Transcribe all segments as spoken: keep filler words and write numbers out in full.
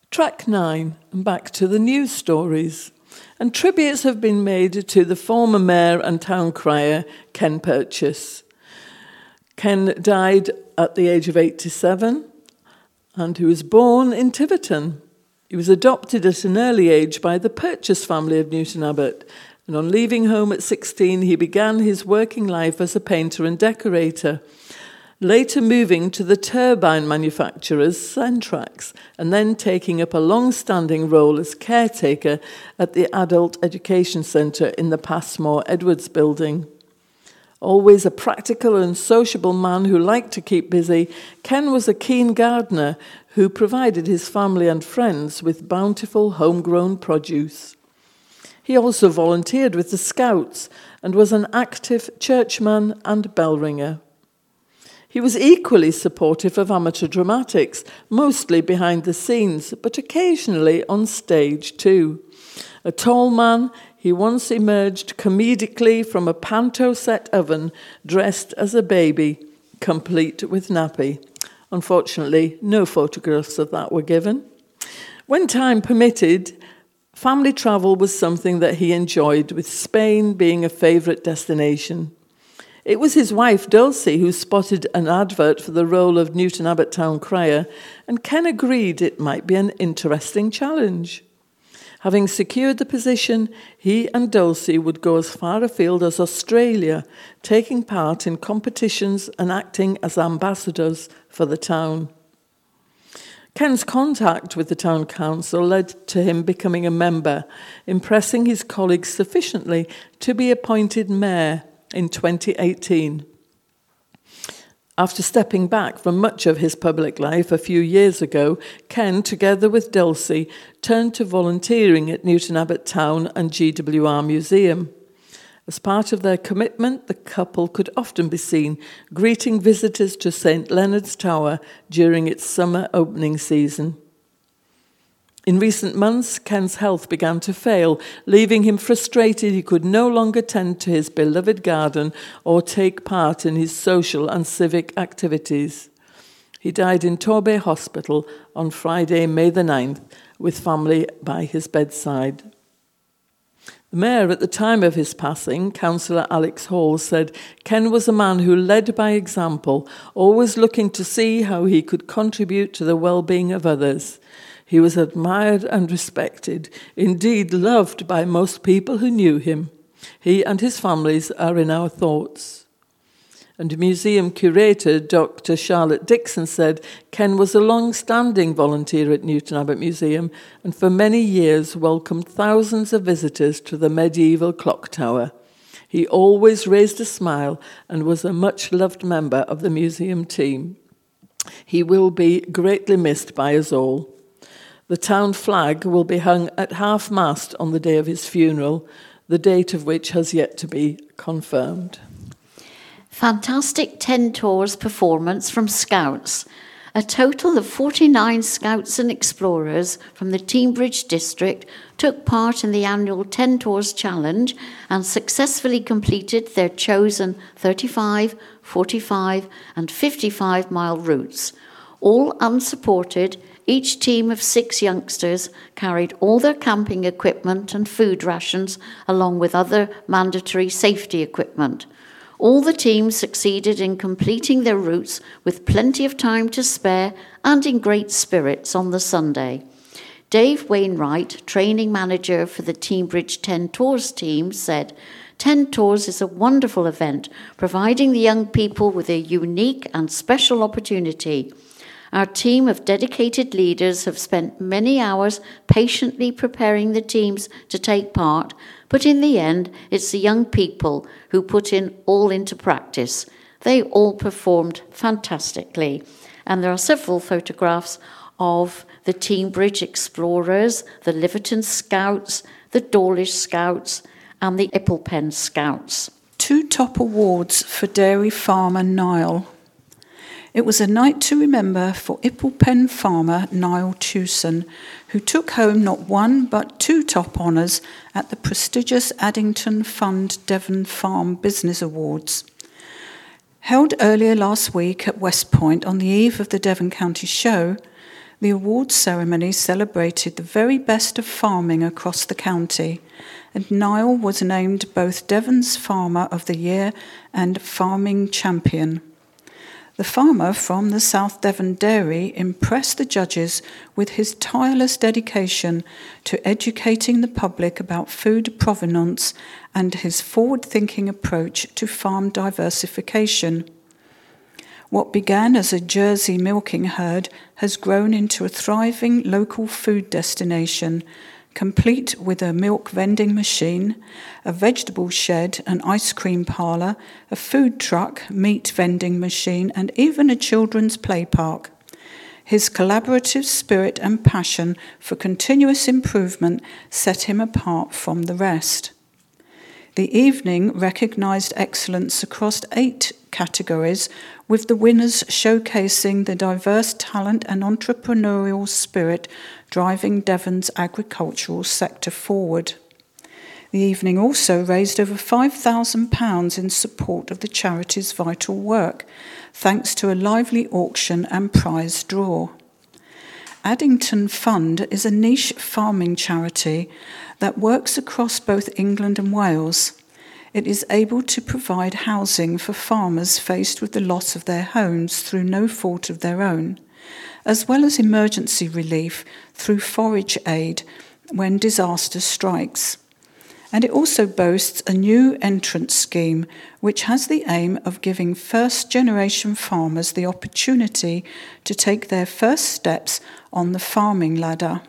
Track nine, and back to the news stories. And tributes have been made to the former mayor and town crier, Ken Purchase. Ken died at the age of eighty-seven, and he was born in Tiverton. He was adopted at an early age by the Purchase family of Newton Abbot, and on leaving home at sixteen, he began his working life as a painter and decorator, later moving to the turbine manufacturers Sentrax, and then taking up a long-standing role as caretaker at the Adult Education Centre in the Passmore Edwards building. Always a practical and sociable man who liked to keep busy, Ken was a keen gardener who provided his family and friends with bountiful homegrown produce. He also volunteered with the Scouts and was an active churchman and bell ringer. He was equally supportive of amateur dramatics, mostly behind the scenes, but occasionally on stage too. A tall man, he once emerged comedically from a panto set oven dressed as a baby, complete with nappy. Unfortunately, no photographs of that were given. When time permitted, family travel was something that he enjoyed, with Spain being a favourite destination. It was his wife, Dulcie, who spotted an advert for the role of Newton Abbot Town Crier, and Ken agreed it might be an interesting challenge. Having secured the position, he and Dulcie would go as far afield as Australia, taking part in competitions and acting as ambassadors for the town. Ken's contact with the town council led to him becoming a member, impressing his colleagues sufficiently to be appointed mayor in twenty eighteen. After stepping back from much of his public life a few years ago, Ken, together with Dulcie, turned to volunteering at Newton Abbot Town and G W R Museum. As part of their commitment, the couple could often be seen greeting visitors to Saint Leonard's Tower during its summer opening season. In recent months, Ken's health began to fail, leaving him frustrated he could no longer tend to his beloved garden or take part in his social and civic activities. He died in Torbay Hospital on Friday, May the ninth, with family by his bedside. The mayor at the time of his passing, Councillor Alex Hall, said Ken was a man who led by example, always looking to see how he could contribute to the well-being of others. He was admired and respected, indeed loved by most people who knew him. He and his families are in our thoughts. And museum curator Doctor Charlotte Dixon said Ken was a long-standing volunteer at Newton Abbot Museum and for many years welcomed thousands of visitors to the medieval clock tower. He always raised a smile and was a much-loved member of the museum team. He will be greatly missed by us all. The town flag will be hung at half-mast on the day of his funeral, the date of which has yet to be confirmed. Fantastic ten Tours performance from Scouts. A total of forty-nine Scouts and Explorers from the Teignbridge district took part in the annual ten Tours Challenge and successfully completed their chosen thirty-five, forty-five and fifty-five mile routes. All unsupported, each team of six youngsters carried all their camping equipment and food rations along with other mandatory safety equipment. All the teams succeeded in completing their routes with plenty of time to spare and in great spirits on the Sunday. Dave Wainwright, training manager for the Teignbridge ten Tours team, said, ten Tours is a wonderful event, providing the young people with a unique and special opportunity. Our team of dedicated leaders have spent many hours patiently preparing the teams to take part, but in the end, it's the young people who put in all into practice. They all performed fantastically. And there are several photographs of the Teignbridge Explorers, the Liverton Scouts, the Dawlish Scouts, and the Ipplepen Scouts. Two top awards for dairy farmer Niall. It was a night to remember for Ipplepen farmer Niall Tewson, who took home not one but two top honours at the prestigious Addington Fund Devon Farm Business Awards. Held earlier last week at West Point on the eve of the Devon County Show, The awards ceremony celebrated the very best of farming across the county, and Niall was named both Devon's Farmer of the Year and Farming Champion. The farmer from the South Devon Dairy impressed the judges with his tireless dedication to educating the public about food provenance and his forward-thinking approach to farm diversification. What began as a Jersey milking herd has grown into a thriving local food destination, complete with a milk vending machine, a vegetable shed, an ice cream parlour, a food truck, meat vending machine, and even a children's play park. His collaborative spirit and passion for continuous improvement set him apart from the rest. The evening recognised excellence across eight categories, with the winners showcasing the diverse talent and entrepreneurial spirit driving Devon's agricultural sector forward. The evening also raised over five thousand pounds in support of the charity's vital work, thanks to a lively auction and prize draw. Addington Fund is a niche farming charity that works across both England and Wales. It is able to provide housing for farmers faced with the loss of their homes through no fault of their own, as well as emergency relief through forage aid when disaster strikes. And it also boasts a new entrance scheme which has the aim of giving first-generation farmers the opportunity to take their first steps on the farming ladder.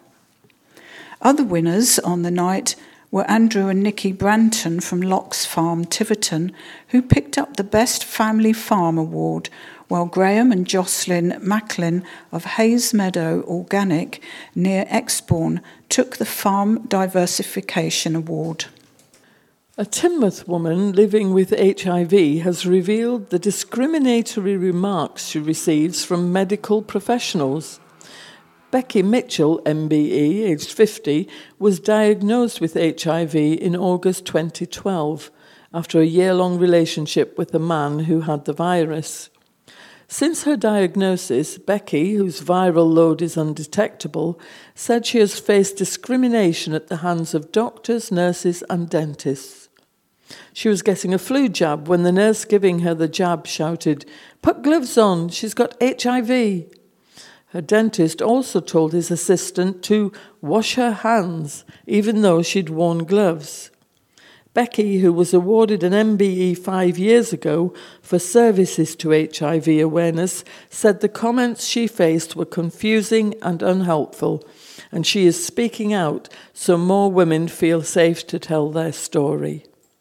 Other winners on the night were Andrew and Nikki Branton from Locks Farm, Tiverton, who picked up the Best Family Farm Award, while Graham and Jocelyn Macklin of Hayes Meadow Organic near Exbourne took the Farm Diversification Award. A Teignmouth woman living with H I V has revealed the discriminatory remarks she receives from medical professionals. Becky Mitchell, M B E, aged fifty, was diagnosed with H I V in August twenty twelve after a year-long relationship with a man who had the virus. Since her diagnosis, Becky, whose viral load is undetectable, said she has faced discrimination at the hands of doctors, nurses and dentists. She was getting a flu jab when the nurse giving her the jab shouted, "Put gloves on, she's got H I V." Her dentist also told his assistant to wash her hands, even though she'd worn gloves. Becky, who was awarded an M B E five years ago for services to H I V awareness, said the comments she faced were confusing and unhelpful, and she is speaking out so more women feel safe to tell their story.